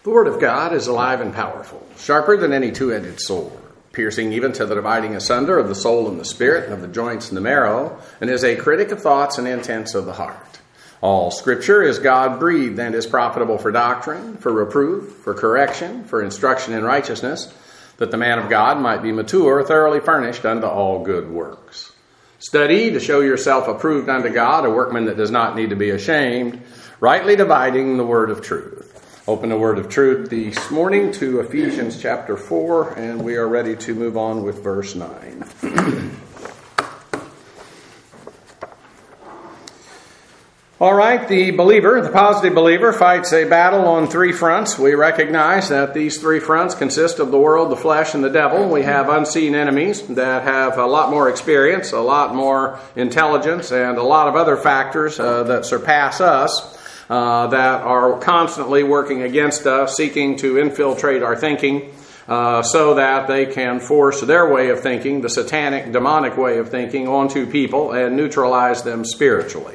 The Word of God is alive and powerful, sharper than any two-edged sword, piercing even to the dividing asunder of the soul and the spirit, and of the joints and the marrow, and is a critic of thoughts and intents of the heart. All Scripture is God-breathed and is profitable for doctrine, for reproof, for correction, for instruction in righteousness, that the man of God might be mature, thoroughly furnished unto all good works. Study to show yourself approved unto God, a workman that does not need to be ashamed, rightly dividing the word of truth. Open the word of truth this morning to Ephesians chapter 4, and we are ready to move on with verse 9. All right, the believer, the positive believer, fights a battle on three fronts. We recognize that these three fronts consist of the world, the flesh, and the devil. We have unseen enemies that have a lot more experience, a lot more intelligence, and a lot of other factors that surpass us. That are constantly working against us, seeking to infiltrate our thinking so that they can force their way of thinking, the satanic, demonic way of thinking, onto people and neutralize them spiritually.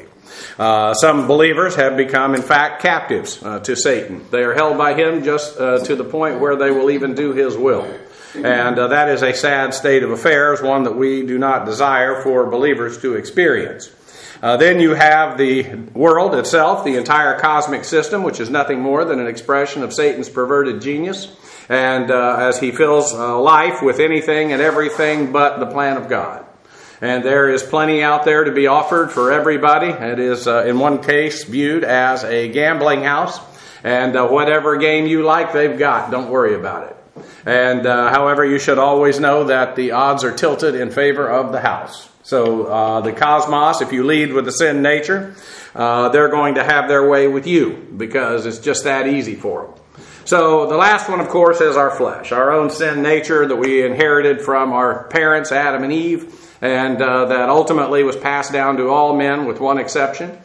Some believers have become, in fact, captives to Satan. They are held by him just to the point where they will even do his will. And that is a sad state of affairs, one that we do not desire for believers to experience. Then you have the world itself, the entire cosmic system, which is nothing more than an expression of Satan's perverted genius. And as he fills life with anything and everything but the plan of God. And there is plenty out there to be offered for everybody. It is, in one case, viewed as a gambling house. And whatever game you like, they've got. Don't worry about it. And however, you should always know that the odds are tilted in favor of the house. So the cosmos, if you lead with the sin nature, they're going to have their way with you because it's just that easy for them. So the last one, of course, is our flesh, our own sin nature that we inherited from our parents, Adam and Eve, and that ultimately was passed down to all men with one exception.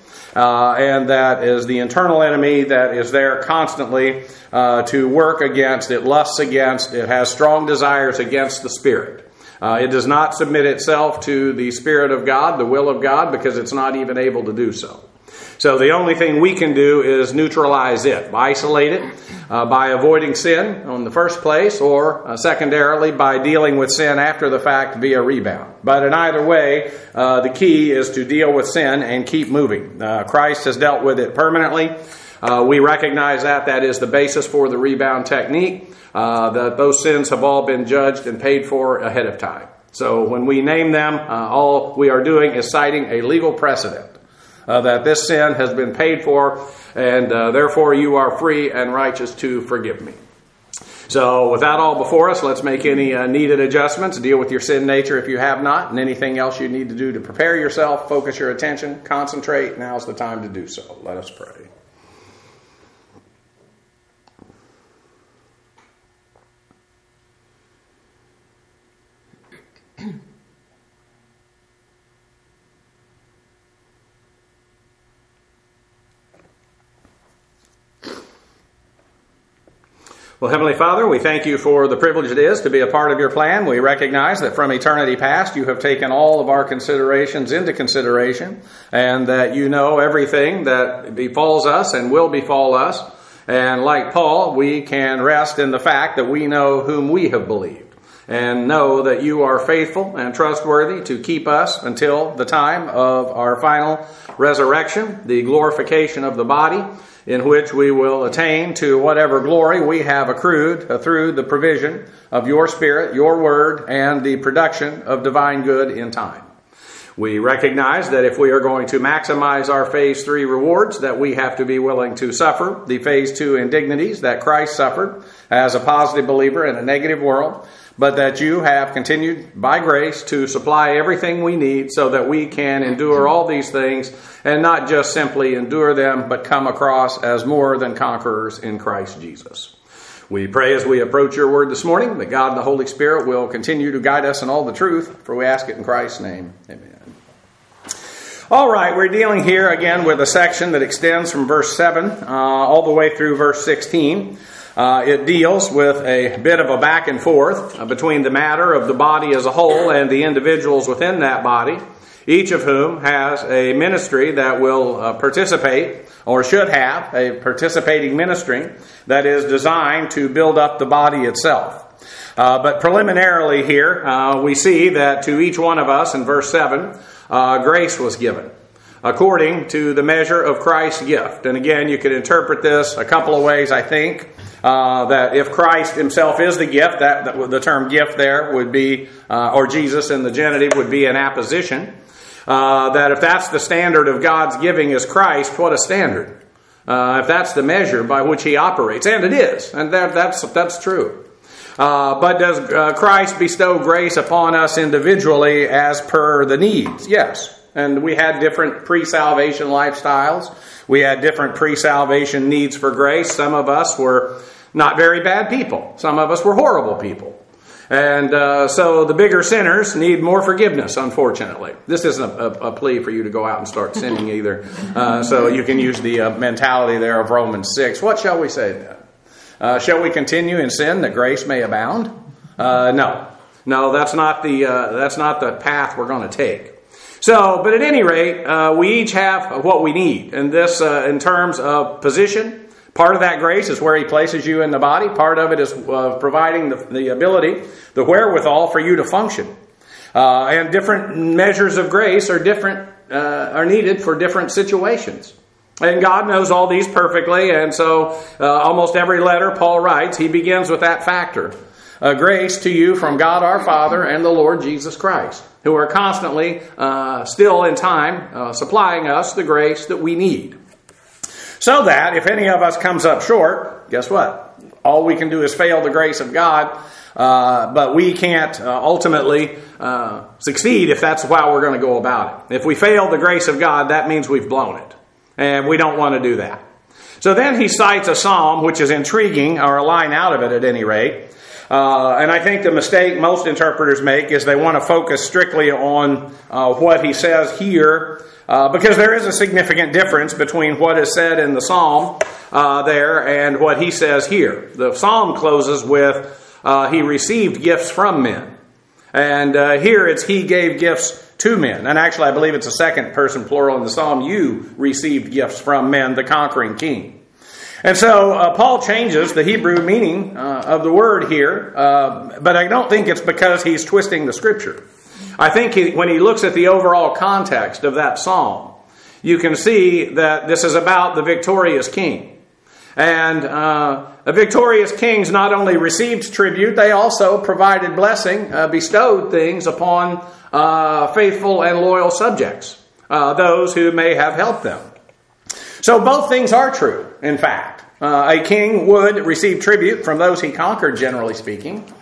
And that is the internal enemy that is there constantly to work against, it lusts against, it has strong desires against the Spirit. It does not submit itself to the Spirit of God, the will of God, because it's not even able to do so. So the only thing we can do is neutralize it, isolate it by avoiding sin in the first place, or secondarily by dealing with sin after the fact via rebound. But in either way, the key is to deal with sin and keep moving. Christ has dealt with it permanently. We recognize that is the basis for the rebound technique. That those sins have all been judged and paid for ahead of time. So when we name them, all we are doing is citing a legal precedent that this sin has been paid for, and therefore you are free and righteous to forgive me. So with that all before us, let's make any needed adjustments, deal with your sin nature if you have not, and anything else you need to do to prepare yourself, focus your attention, concentrate. Now's the time to do so. Let us pray. Well, Heavenly Father, we thank you for the privilege it is to be a part of your plan. We recognize that from eternity past, you have taken all of our considerations into consideration, and that you know everything that befalls us and will befall us. And like Paul, we can rest in the fact that we know whom we have believed, and know that you are faithful and trustworthy to keep us until the time of our final resurrection, the glorification of the body, in which we will attain to whatever glory we have accrued through the provision of your Spirit, your Word, and the production of divine good in time. We recognize that if we are going to maximize our Phase 3 rewards, that we have to be willing to suffer the Phase 2 indignities that Christ suffered as a positive believer in a negative world, but that you have continued by grace to supply everything we need so that we can endure all these things and not just simply endure them, but come across as more than conquerors in Christ Jesus. We pray as we approach your word this morning that God and the Holy Spirit will continue to guide us in all the truth, for we ask it in Christ's name. Amen. All right, we're dealing here again with a section that extends from verse 7 all the way through verse 16. It deals with a bit of a back and forth between the matter of the body as a whole and the individuals within that body. each of whom has a ministry that will participate, or should have a participating ministry that is designed to build up the body itself. But preliminarily here, we see that to each one of us in verse 7, grace was given according to the measure of Christ's gift. And again, you could interpret this a couple of ways, I think. That if Christ himself is the gift, that the term gift there would be, or Jesus in the genitive would be an apposition. That if that's the standard of God's giving is Christ, what a standard. If that's the measure by which he operates, and it is, and that's true. But does Christ bestow grace upon us individually as per the needs? Yes. And we had different pre-salvation lifestyles. We had different pre-salvation needs for grace. Some of us were not very bad people. Some of us were horrible people. And so the bigger sinners need more forgiveness, unfortunately. This isn't a plea for you to go out and start sinning either. So you can use the mentality there of Romans 6. What shall we say then? Shall we continue in sin that grace may abound? No, that's not the path we're going to take. So, but at any rate, we each have what we need. And this, in terms of position, part of that grace is where he places you in the body. Part of it is providing the ability, the wherewithal for you to function. And different measures of grace are needed for different situations. And God knows all these perfectly. And so almost every letter Paul writes, he begins with that factor. Grace to you from God our Father and the Lord Jesus Christ, who are constantly, still in time, supplying us the grace that we need. So that if any of us comes up short, guess what? All we can do is fail the grace of God, but we can't ultimately succeed if that's how we're going to go about it. If we fail the grace of God, that means we've blown it. And we don't want to do that. So then he cites a psalm, which is intriguing, or a line out of it at any rate. And I think the mistake most interpreters make is they want to focus strictly on what he says here, because there is a significant difference between what is said in the psalm there and what he says here. The psalm closes with, he received gifts from men. And here it's he gave gifts to men. And actually I believe it's a second person plural in the psalm. You received gifts from men, the conquering king. And so Paul changes the Hebrew meaning of the word here, but I don't think it's because he's twisting the scripture. I think when he looks at the overall context of that psalm, you can see that this is about the victorious king. And the victorious kings not only received tribute, they also provided blessing, bestowed things upon faithful and loyal subjects, those who may have helped them. So both things are true, in fact. A king would receive tribute from those he conquered, generally speaking.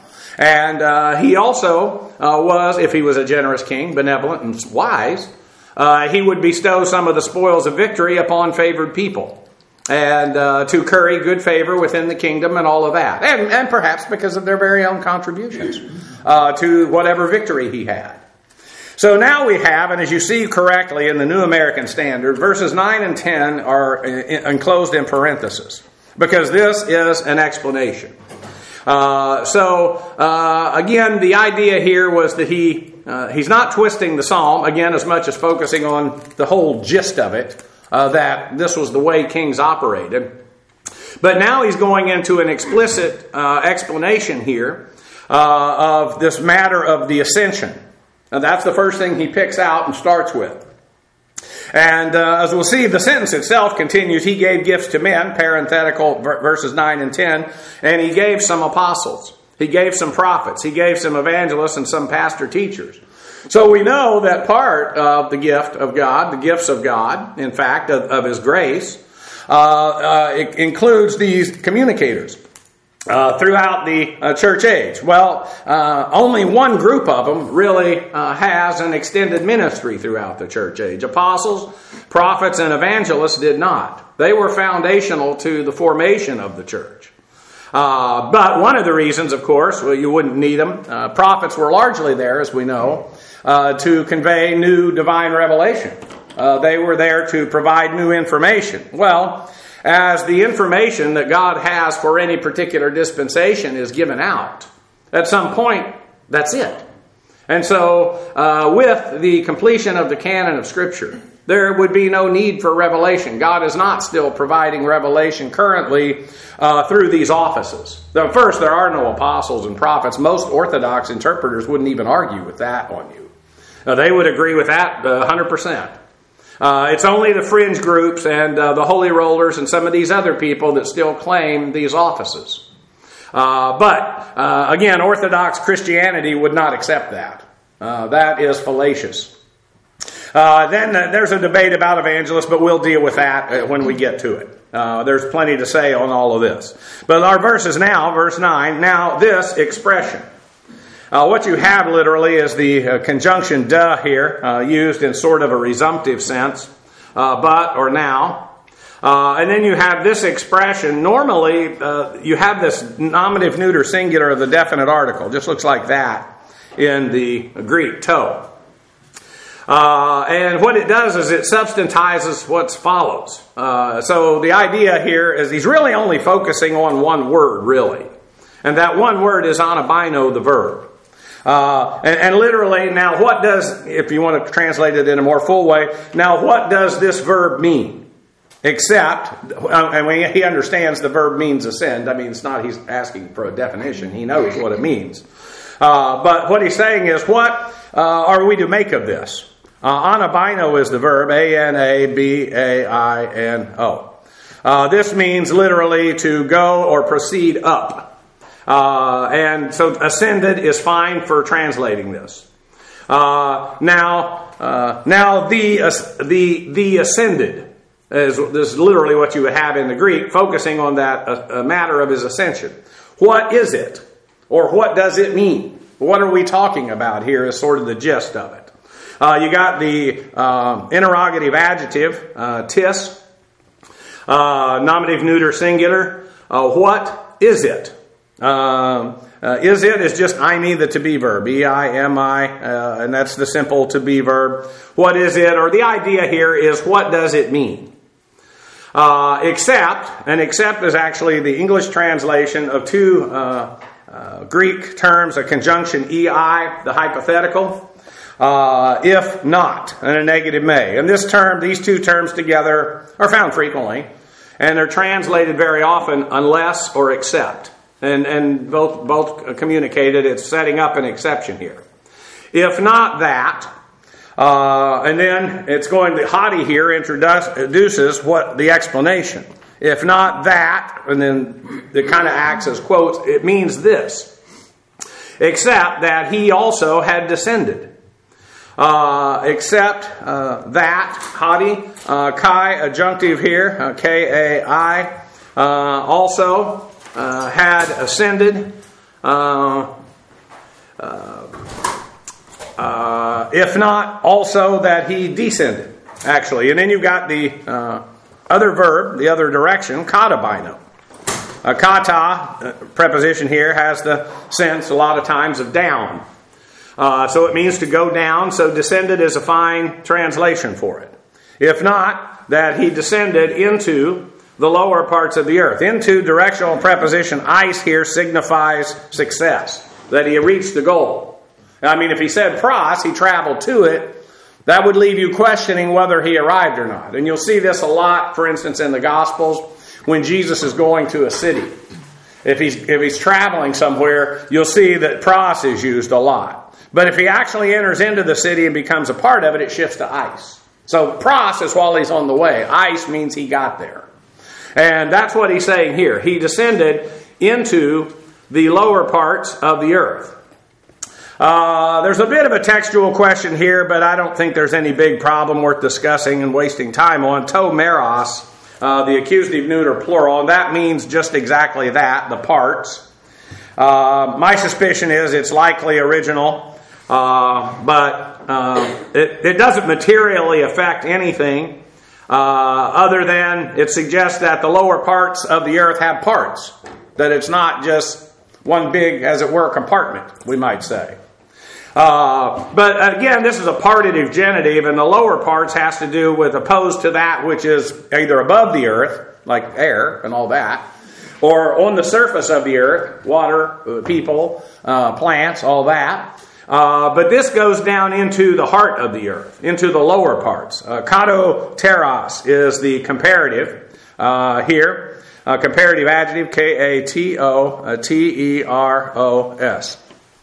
And he also was, if he was a generous king, benevolent and wise, he would bestow some of the spoils of victory upon favored people. And to curry good favor within the kingdom and all of that. And perhaps because of their very own contributions to whatever victory he had. So now we have, and as you see correctly in the New American Standard, verses 9 and 10 are enclosed in parentheses, because this is an explanation. Again, the idea here was that he's not twisting the psalm, again, as much as focusing on the whole gist of it, that this was the way kings operated. But now he's going into an explicit explanation here of this matter of the ascension. And that's the first thing he picks out and starts with. And as we'll see, the sentence itself continues, he gave gifts to men, parenthetical verses 9 and 10, and he gave some apostles. He gave some prophets. He gave some evangelists and some pastor teachers. So we know that part of the gift of God, the gifts of God, in fact, of his grace, it includes these communicators. Throughout the church age. Well, only one group of them really has an extended ministry throughout the church age. Apostles, prophets, and evangelists did not. They were foundational to the formation of the church. But one of the reasons, of course, well, you wouldn't need them. Prophets were largely there, as we know, to convey new divine revelation. They were there to provide new information. Well, as the information that God has for any particular dispensation is given out, at some point, that's it. And so, with the completion of the canon of Scripture, there would be no need for revelation. God is not still providing revelation currently through these offices. Now, first, there are no apostles and prophets. Most Orthodox interpreters wouldn't even argue with that on you. They would agree with that 100%. It's only the fringe groups and the holy rollers and some of these other people that still claim these offices. But again, Orthodox Christianity would not accept that. That is fallacious. Then there's a debate about evangelists, but we'll deal with that when we get to it. There's plenty to say on all of this. But our verse is now, verse 9, now this expression. What you have literally is the conjunction "duh" here, used in sort of a resumptive sense, but or now. And then you have this expression. Normally, you have this nominative neuter singular of the definite article. Just looks like that in the Greek, to. And what it does is it substantizes what follows. So the idea here is he's really only focusing on one word, really. And that one word is anabino, the verb. And literally, now what does, if you want to translate it in a more full way, now what does this verb mean? Except, and when he understands the verb means ascend, I mean, it's not he's asking for a definition, he knows what it means. But what he's saying is, what are we to make of this? Anabino is the verb, A-N-A-B-A-I-N-O. This means literally to go or proceed up. And so ascended is fine for translating this. Now the ascended is this is literally what you would have in the Greek, focusing on that matter of his ascension. What is it? Or what does it mean? What are we talking about here is sort of the gist of it. You got the interrogative adjective, tis, nominative neuter singular. What is it? Is it is just I-me, the to be verb, E-I-M-I, and that's the simple to be verb. What is it? Or the idea here is what does it mean? Except is actually the English translation of two Greek terms, a conjunction ei, the hypothetical, if not, and a negative may. And this term, these two terms together are found frequently, and they're translated very often unless or except. And both communicated it's setting up an exception here. If not that, and then it's going to, Hadi here introduces what the explanation. If not that, and then it kind of acts as quotes, it means this. Except that he also had descended. Except that, Hadi, Kai, adjunctive here, K-A-I, also had ascended, if not also that he descended, actually. And then you've got the other verb, the other direction, katabino. Kata, preposition here, has the sense a lot of times of down. So it means to go down, so descended is a fine translation for it. If not, that he descended into the lower parts of the earth. Into directional preposition ice here signifies success, that he reached the goal. I mean, if he said pros, he traveled to it, that would leave you questioning whether he arrived or not. And you'll see this a lot, for instance, in the Gospels, when Jesus is going to a city. If he's traveling somewhere, you'll see that pros is used a lot. But if he actually enters into the city and becomes a part of it, it shifts to ice. So pros is while he's on the way. Ice means he got there. And that's what he's saying here. He descended into the lower parts of the earth. There's a bit of a textual question here, but I don't think there's any big problem worth discussing and wasting time on. To meros, the accusative neuter plural, and that means just exactly that, the parts. My suspicion is it's likely original, but it doesn't materially affect anything. Other than it suggests that the lower parts of the earth have parts. That it's not just one big, as it were, compartment, we might say. But again, this is a partitive genitive, and the lower parts has to do with opposed to that which is either above the earth, like air and all that, or on the surface of the earth, water, people, plants, all that. But this goes down into the heart of the earth, into the lower parts. Kato teros is the comparative here. Comparative adjective, K-A-T-O-T-E-R-O-S.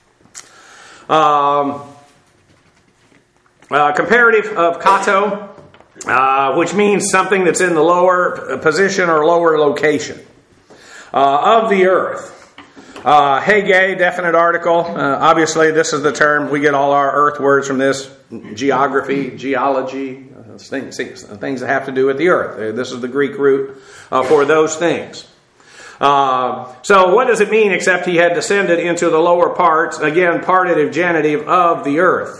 Comparative of kato, which means something that's in the lower position or lower location of the earth. Hege, definite article. Obviously, this is the term we get all our earth words from this. Geography, geology, things that have to do with the earth. This is the Greek root for those things. So what does it mean except he had descended into the lower parts, again, partitive genitive of the earth?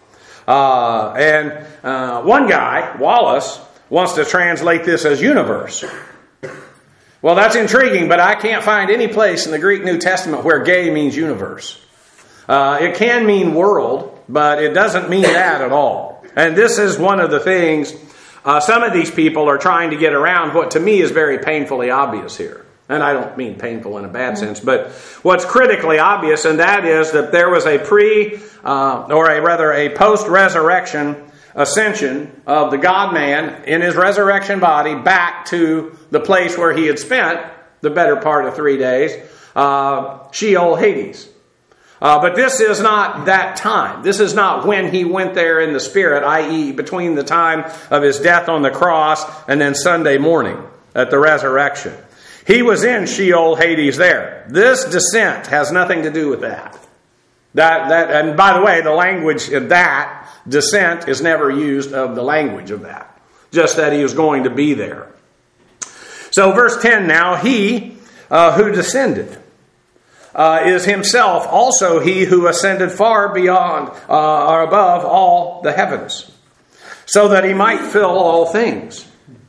And one guy, Wallace, wants to translate this as universe. Well, that's intriguing, but I can't find any place in the Greek New Testament where gay means universe. It can mean world, but it doesn't mean that at all. And this is one of the things some of these people are trying to get around what to me is very painfully obvious here. And I don't mean painful in a bad sense, but what's critically obvious, and that is that there was a post-resurrection ascension of the God-man in his resurrection body back to the place where he had spent the better part of 3 days, Sheol, Hades. But this is not that time. This is not when he went there in the Spirit, i.e. between the time of his death on the cross and then Sunday morning at the resurrection. He was in Sheol, Hades there. This descent has nothing to do with that. And by the way, the language of that descent is never used of the language of that. Just that he was going to be there. So verse 10 now, he who descended is himself also he who ascended far beyond or above all the heavens, so that he might fill all things.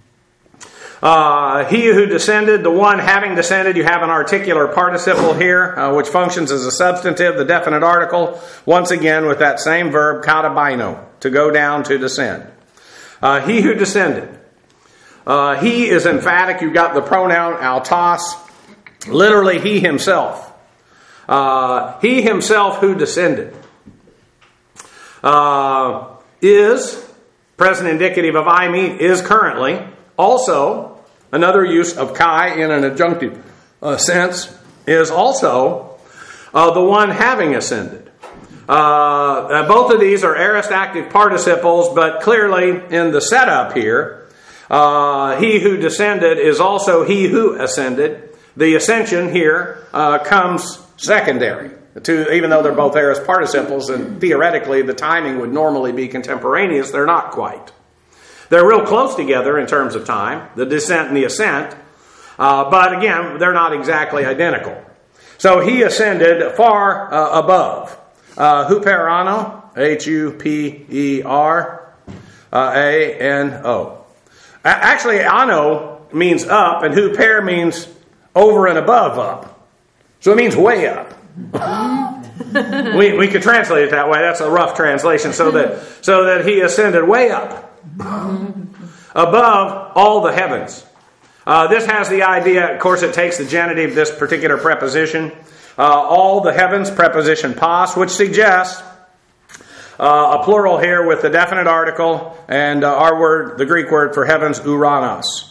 He who descended, the one having descended, you have an articular participle here, which functions as a substantive, the definite article, once again with that same verb, katabaino, to go down, to descend. He who descended. He is emphatic. You've got the pronoun autos, literally he himself. He himself who descended is, present indicative of I mean, is currently. Also, another use of kai in an adjunctive sense is also the one having ascended. Both of these are aorist active participles, but clearly in the setup here, he who descended is also he who ascended. The ascension here comes secondary, even though they're both aorist participles, and theoretically the timing would normally be contemporaneous, they're not quite. They're real close together in terms of time, the descent and the ascent, but again, they're not exactly identical. So he ascended far above. Huperano, H-U-P-E-R-A-N-O. Actually, ano means up, and huper means over and above up. So it means way up. we could translate it that way. That's a rough translation. So that he ascended way up. Above all the heavens. This has the idea, of course it takes the genitive, this particular preposition. All the heavens, preposition pas, which suggests a plural here with the definite article and our word, the Greek word for heavens, uranos.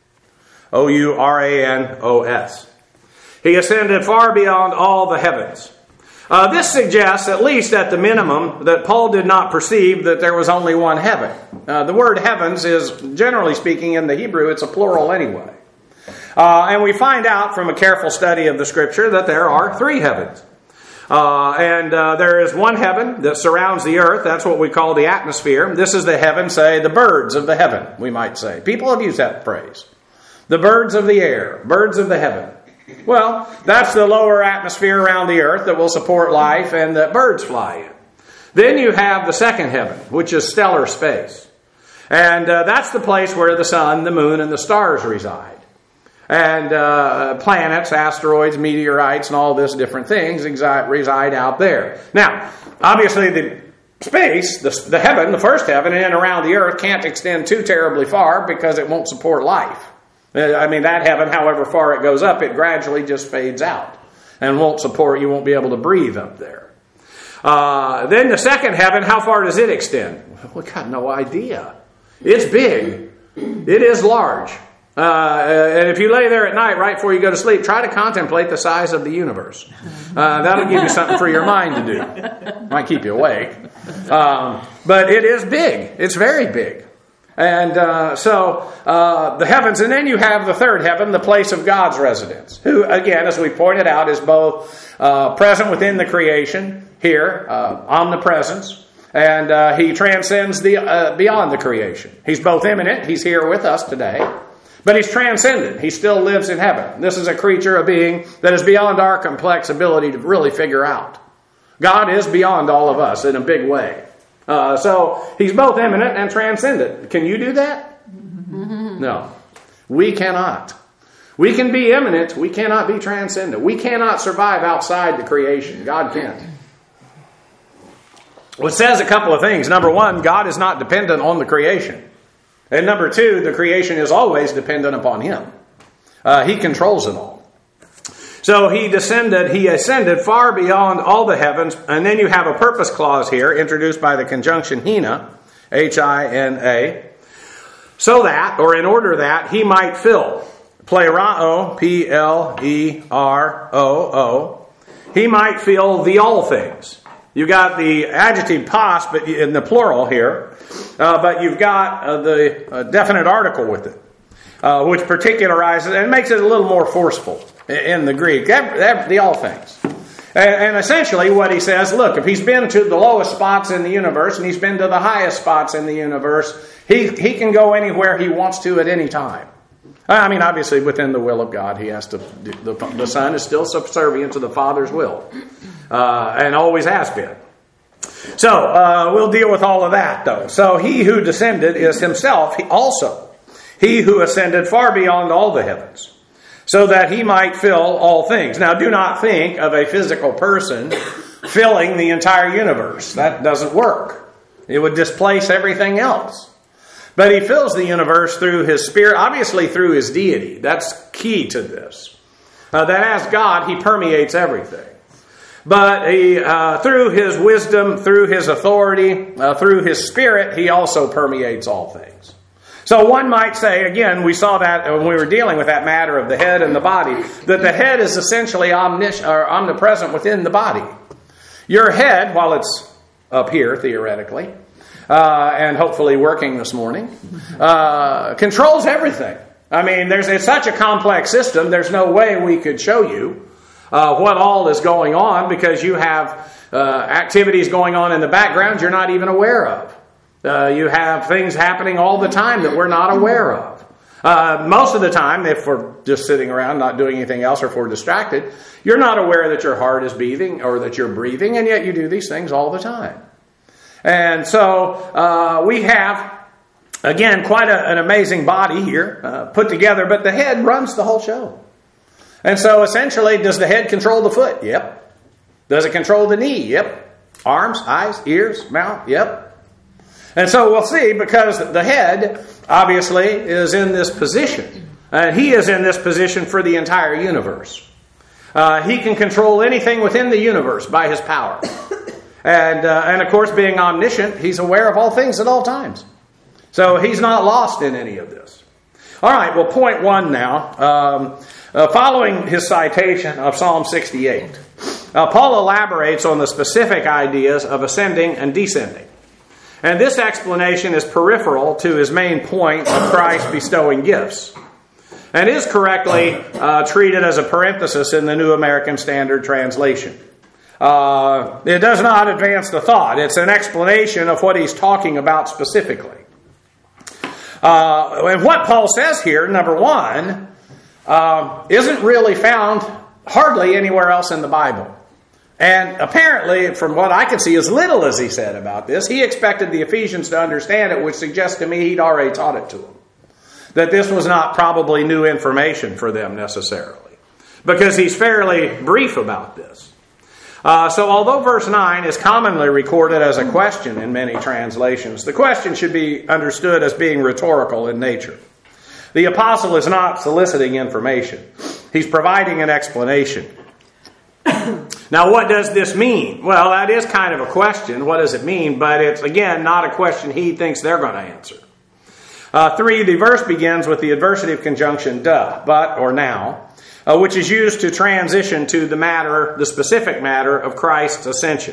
O-U-R-A-N-O-S. He ascended far beyond all the heavens. This suggests, at least at the minimum, that Paul did not perceive that there was only one heaven. The word heavens is, generally speaking, in the Hebrew, it's a plural anyway. And we find out from a careful study of the Scripture that there are 3 heavens. And there is one heaven that surrounds the earth. That's what we call the atmosphere. This is the heaven, say, the birds of the heaven, we might say. People have used that phrase. The birds of the air, birds of the heaven. Well, that's the lower atmosphere around the earth that will support life and that birds fly in. Then you have the second heaven, which is stellar space. And that's the place where the sun, the moon, and the stars reside. And planets, asteroids, meteorites, and all this different things reside out there. Now, obviously the space, the heaven, the first heaven, in and around the earth can't extend too terribly far because it won't support life. I mean, that heaven, however far it goes up, it gradually just fades out and won't support, you won't be able to breathe up there. Then the second heaven, how far does it extend? We got no idea. It's big. It is large. And if you lay there at night right before you go to sleep, try to contemplate the size of the universe. That'll give you something for your mind to do. Might keep you awake. But it is big. It's very big. And the heavens, and then you have the third heaven, the place of God's residence, who, again, as we pointed out, is both present within the creation here, omnipresence, and he transcends beyond the creation. He's both immanent, he's here with us today, but he's transcendent. He still lives in heaven. This is a creature, a being that is beyond our complex ability to really figure out. God is beyond all of us in a big way. So he's both immanent and transcendent. Can you do that? No. We cannot. We can be immanent. We cannot be transcendent. We cannot survive outside the creation. God can. Well, it says a couple of things. Number one, God is not dependent on the creation. And number two, the creation is always dependent upon Him. He controls it all. So he ascended far beyond all the heavens. And then you have a purpose clause here, introduced by the conjunction Hina, H-I-N-A, so that, or in order that, he might fill. Pleroo, P-L-E-R-O-O. He might fill the all things. You got the adjective pos, but in the plural here, but you've got the definite article with it, which particularizes and makes it a little more forceful in the Greek. The all things. And essentially what he says, look, if he's been to the lowest spots in the universe and he's been to the highest spots in the universe, he can go anywhere he wants to at any time. I mean, obviously within the will of God, he has to. The Son is still subservient to the Father's will, and always has been. So we'll deal with all of that, though. So he who descended is himself also he who ascended far beyond all the heavens, so that he might fill all things. Now, do not think of a physical person filling the entire universe. That doesn't work. It would displace everything else. But he fills the universe through his Spirit, obviously through his deity. That's key to this. That as God, he permeates everything. But he, through his wisdom, through his authority, through his Spirit, he also permeates all things. So one might say, again, we saw that when we were dealing with that matter of the head and the body, that the head is essentially omnipresent within the body. Your head, while it's up here, theoretically, and hopefully working this morning, controls everything. I mean, it's such a complex system, there's no way we could show you what all is going on, because you have activities going on in the background you're not even aware of. You have things happening all the time that we're not aware of. Most of the time, if we're just sitting around not doing anything else, or if we're distracted, you're not aware that your heart is beating or that you're breathing, and yet you do these things all the time. And so we have, again, quite an amazing body here put together, but the head runs the whole show. And so essentially, does the head control the foot? Yep. Does it control the knee? Yep. Arms, eyes, ears, mouth? Yep. And so we'll see, because the head, obviously, is in this position. And he is in this position for the entire universe. He can control anything within the universe by his power. And of course, being omniscient, he's aware of all things at all times. So he's not lost in any of this. All right, well, point one now. Following his citation of Psalm 68, Paul elaborates on the specific ideas of ascending and descending. And this explanation is peripheral to his main point of Christ bestowing gifts, and is correctly treated as a parenthesis in the New American Standard Translation. It does not advance the thought. It's an explanation of what he's talking about specifically. And what Paul says here, number one, isn't really found hardly anywhere else in the Bible. And apparently, from what I can see, as little as he said about this, he expected the Ephesians to understand it, which suggests to me he'd already taught it to them. That this was not probably new information for them necessarily, because he's fairly brief about this. So although verse 9 is commonly recorded as a question in many translations, the question should be understood as being rhetorical in nature. The apostle is not soliciting information. He's providing an explanation. Now, what does this mean? Well, that is kind of a question. What does it mean? But it's, again, not a question he thinks they're going to answer. 3, the verse begins with the adversative conjunction "duh," but, or now, which is used to transition to the specific matter of Christ's ascension.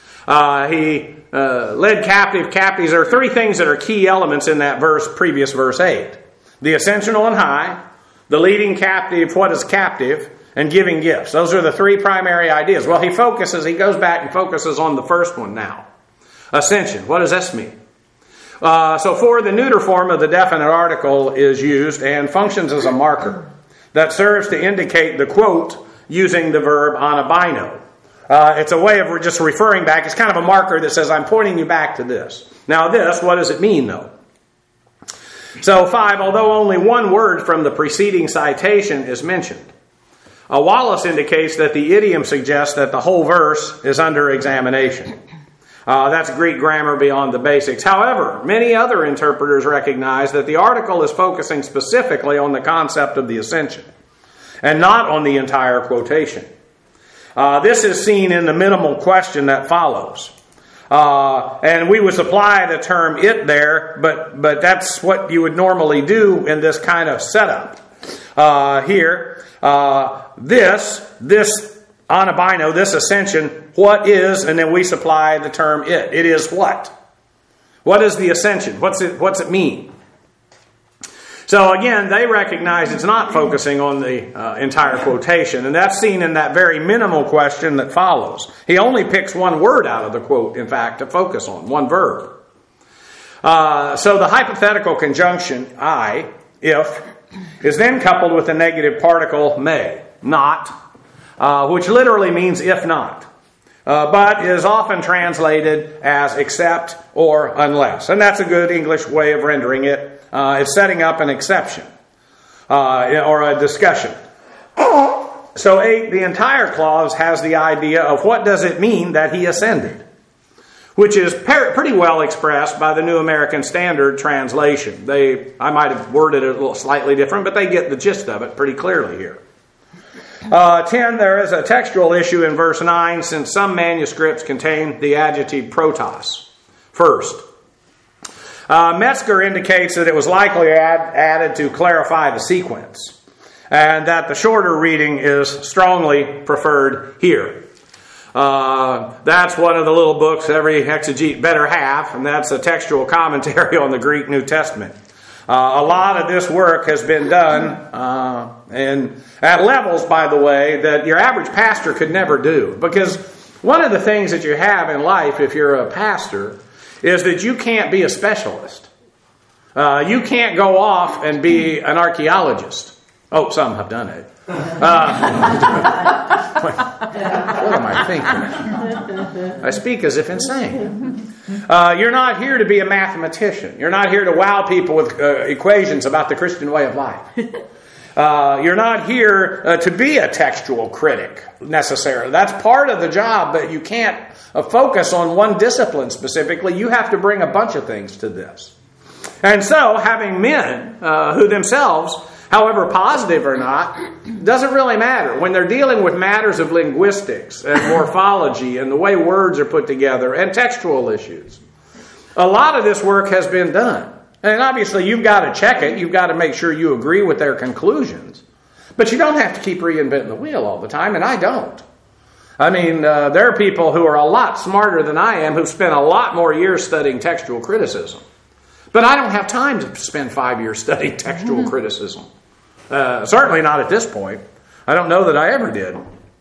He led captives. There are 3 things that are key elements in that previous verse 8. The ascension on high, the leading captive, what is captive, and giving gifts. Those are the 3 primary ideas. Well, he goes back and focuses on the first one now. Ascension. What does this mean? So for the neuter form of the definite article is used and functions as a marker that serves to indicate the quote using the verb anabino. It's a way of just referring back. It's kind of a marker that says, I'm pointing you back to this. Now this, what does it mean though? So 5, although only one word from the preceding citation is mentioned, Wallace indicates that the idiom suggests that the whole verse is under examination. That's Greek grammar beyond the basics. However, many other interpreters recognize that the article is focusing specifically on the concept of the ascension and not on the entire quotation. This is seen in the minimal question that follows. And we would supply the term "it" there, but that's what you would normally do in this kind of setup. Here, this anabino, this ascension, what is, and then we supply the term "it." It is what? What is the ascension? What's it mean? So again, they recognize it's not focusing on the entire quotation, and that's seen in that very minimal question that follows. He only picks one word out of the quote, in fact, to focus on, one verb. So the hypothetical conjunction "I," if, is then coupled with the negative particle "may," not, which literally means "if not," but is often translated as "except" or "unless." And that's a good English way of rendering it. It's setting up an exception or a discussion. So 8, the entire clause has the idea of what does it mean that he ascended, which is pretty well expressed by the New American Standard translation. I might have worded it a little slightly different, but they get the gist of it pretty clearly here. 10, there is a textual issue in verse 9 since some manuscripts contain the adjective protos first. Metzger indicates that it was likely added to clarify the sequence, and that the shorter reading is strongly preferred here. That's one of the little books every exegete better have, and that's a textual commentary on the Greek New Testament. A lot of this work has been done, and at levels, by the way, that your average pastor could never do. Because one of the things that you have in life, if you're a pastor, is that you can't be a specialist. You can't go off and be an archaeologist. Oh, some have done it. What am I thinking? I speak as if insane. You're not here to be a mathematician. You're not here to wow people with equations about the Christian way of life. You're not here to be a textual critic, necessarily. That's part of the job, but you can't focus on one discipline specifically. You have to bring a bunch of things to this. And so, having men who themselves, however positive or not, doesn't really matter. When they're dealing with matters of linguistics and morphology and the way words are put together and textual issues, a lot of this work has been done. And obviously you've got to check it. You've got to make sure you agree with their conclusions. But you don't have to keep reinventing the wheel all the time, and I don't. I mean, there are people who are a lot smarter than I am who've spent a lot more years studying textual criticism. But I don't have time to spend 5 years studying textual criticism. Certainly not at this point. I don't know that I ever did.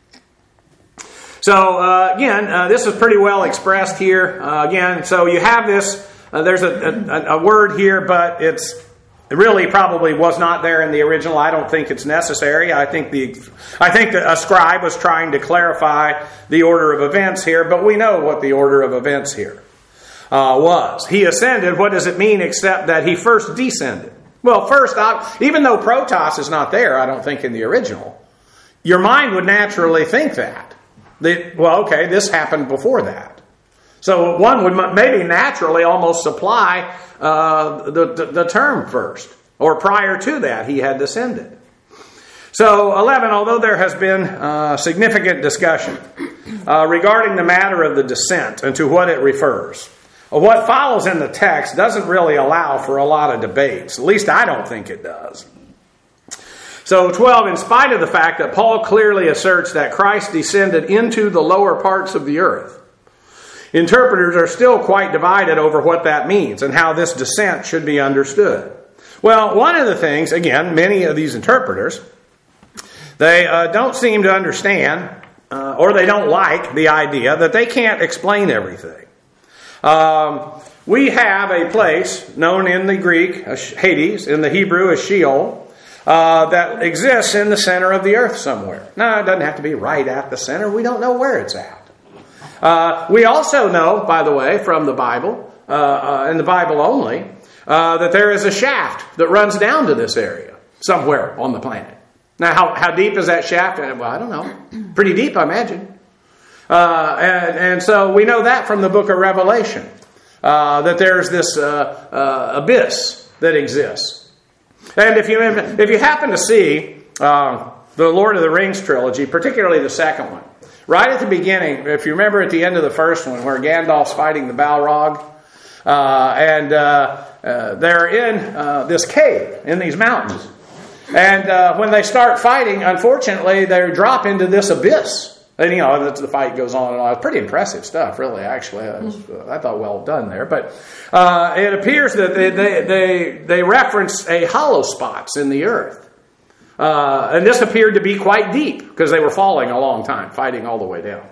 So, again, this is pretty well expressed here. Again, so you have this. There's a word here, but it really probably was not there in the original. I don't think it's necessary. I think a scribe was trying to clarify the order of events here, but we know what the order of events here was. He ascended. What does it mean except that he first descended? Well, first, even though protos is not there, I don't think in the original, your mind would naturally think that. Well, okay, this happened before that. So one would maybe naturally almost supply the term first. Or prior to that, he had descended. So 11, although there has been significant discussion regarding the matter of the descent and to what it refers, what follows in the text doesn't really allow for a lot of debates. At least I don't think it does. So 12, in spite of the fact that Paul clearly asserts that Christ descended into the lower parts of the earth, interpreters are still quite divided over what that means and how this descent should be understood. Well, one of the things, again, many of these interpreters, they don't seem to understand or they don't like the idea that they can't explain everything. We have a place known in the Greek as Hades, in the Hebrew as Sheol, that exists in the center of the earth somewhere. Now, it doesn't have to be right at the center. We don't know where it's at. We also know, by the way, from the Bible, and the Bible only, that there is a shaft that runs down to this area somewhere on the planet. Now, how deep is that shaft? Well, I don't know. Pretty deep, I imagine. And so we know that from the book of Revelation, that there's this abyss that exists. And if you happen to see the Lord of the Rings trilogy, particularly the second one, right at the beginning, if you remember at the end of the first one where Gandalf's fighting the Balrog, and they're in this cave in these mountains. And when they start fighting, unfortunately, they drop into this abyss. And, the fight goes on and on. It's pretty impressive stuff, really, actually. I thought well done there. But it appears that they reference a hollow spots in the earth. And this appeared to be quite deep because they were falling a long time, fighting all the way down.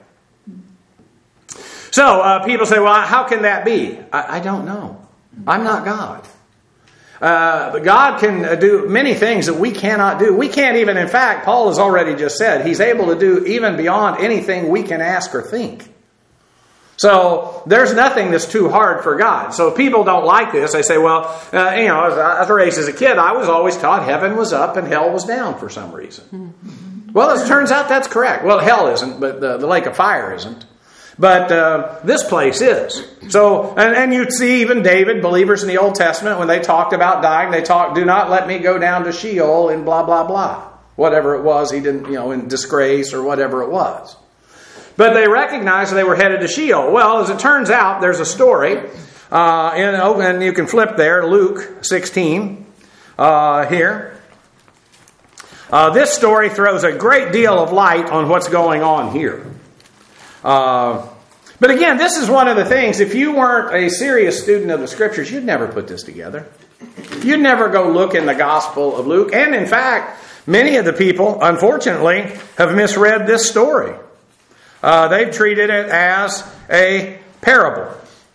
So people say, well, how can that be? I don't know. I'm not God. But God can do many things that we cannot do. We can't even, in fact, Paul has already just said, he's able to do even beyond anything we can ask or think. So there's nothing that's too hard for God. So if people don't like this, they say, well, as I was raised as a kid, I was always taught heaven was up and hell was down for some reason. Well, it turns out that's correct. Well, hell isn't, but the lake of fire isn't. But this place is. So, and you'd see even David, believers in the Old Testament, when they talked about dying, they talked, do not let me go down to Sheol in blah, blah, blah. Whatever it was, he didn't, in disgrace or whatever it was. But they recognized they were headed to Sheol. Well, as it turns out, there's a story, and you can flip there, Luke 16, here. This story throws a great deal of light on what's going on here. But again, this is one of the things, if you weren't a serious student of the Scriptures, you'd never put this together. You'd never go look in the Gospel of Luke. And in fact, many of the people, unfortunately, have misread this story. They've treated it as a parable.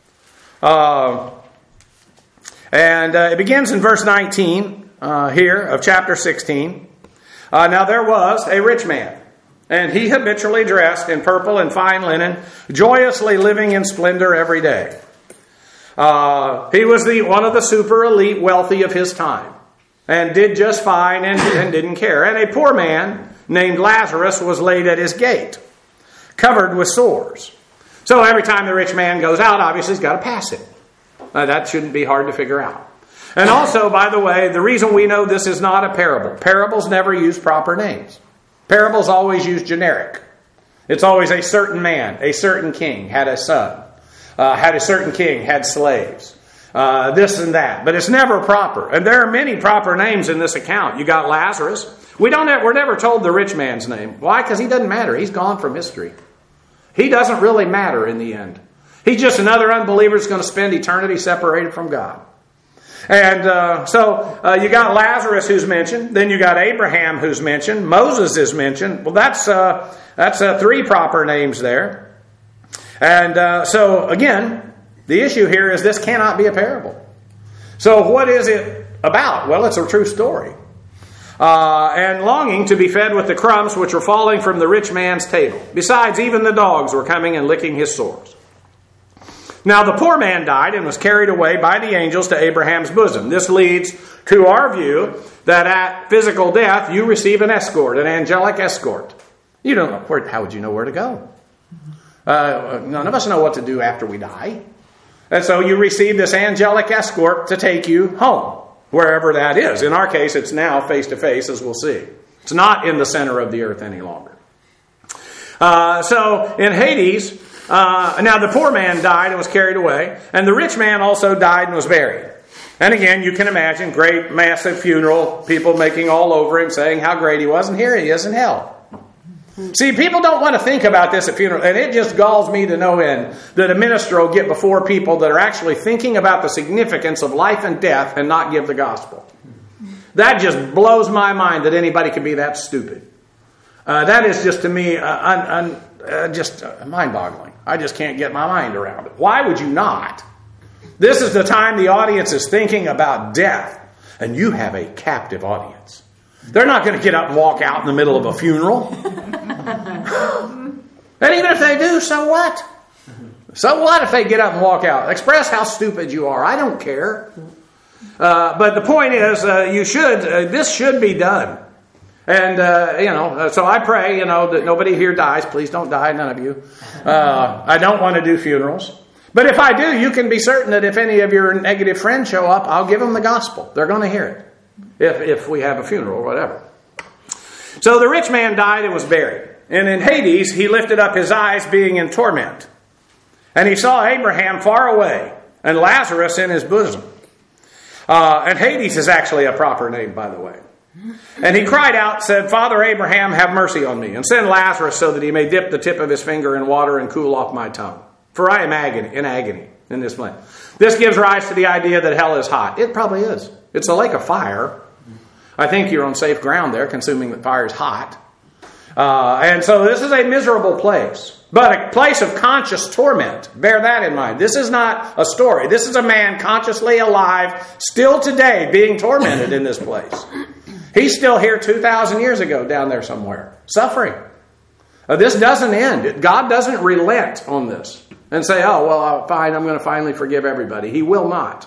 And it begins in verse 19 here of chapter 16. Now there was a rich man, and he habitually dressed in purple and fine linen, joyously living in splendor every day. He was one of the super elite wealthy of his time, and did just fine and didn't care. And a poor man named Lazarus was laid at his gate, covered with sores. So every time the rich man goes out, obviously he's got to pass it. That shouldn't be hard to figure out. And also, by the way, the reason we know this is not a parable. Parables never use proper names. Parables always use generic. It's always a certain man, a certain king had a son, had a certain king, had slaves, this and that. But it's never proper. And there are many proper names in this account. You got Lazarus. We're never told the rich man's name. Why? Because he doesn't matter. He's gone from history. He doesn't really matter in the end. He's just another unbeliever who's going to spend eternity separated from God. And so you got Lazarus who's mentioned. Then you got Abraham who's mentioned. Moses is mentioned. Well, that's three proper names there. And so again, the issue here is this cannot be a parable. So what is it about? Well, it's a true story. And longing to be fed with the crumbs which were falling from the rich man's table. Besides, even the dogs were coming and licking his sores. Now the poor man died and was carried away by the angels to Abraham's bosom. This leads to our view that at physical death you receive an escort, an angelic escort. You don't know how would you know where to go? None of us know what to do after we die. And so you receive this angelic escort to take you home, wherever that is. In our case, it's now face to face, as we'll see. It's not in the center of the earth any longer. So in Hades, now the poor man died and was carried away, and the rich man also died and was buried. And again, you can imagine, great, massive funeral, people making all over him, saying how great he was, and here he is in hell. See, people don't want to think about this at funerals, and it just galls me to no end that a minister will get before people that are actually thinking about the significance of life and death and not give the gospel. That just blows my mind that anybody can be that stupid. That is just, to me, just mind-boggling. I just can't get my mind around it. Why would you not? This is the time the audience is thinking about death, and you have a captive audience. They're not going to get up and walk out in the middle of a funeral. And even if they do, so what? So what if they get up and walk out? Express how stupid you are. I don't care. But the point is, this should be done. And, so I pray, that nobody here dies. Please don't die, none of you. I don't want to do funerals. But if I do, you can be certain that if any of your negative friends show up, I'll give them the gospel. They're going to hear it. If we have a funeral or whatever. So the rich man died and was buried. And in Hades, he lifted up his eyes, being in torment. And he saw Abraham far away, and Lazarus in his bosom. And Hades is actually a proper name, by the way. And he cried out, said, Father Abraham, have mercy on me, and send Lazarus so that he may dip the tip of his finger in water and cool off my tongue. For I am in agony in this flame. This gives rise to the idea that hell is hot. It probably is. It's a lake of fire. I think you're on safe ground there, consuming that fire is hot. And so this is a miserable place, but a place of conscious torment. Bear that in mind. This is not a story. This is a man consciously alive, still today being tormented in this place. He's still here 2,000 years ago down there somewhere, suffering. This doesn't end. God doesn't relent on this and say, oh, well, fine, I'm going to finally forgive everybody. He will not.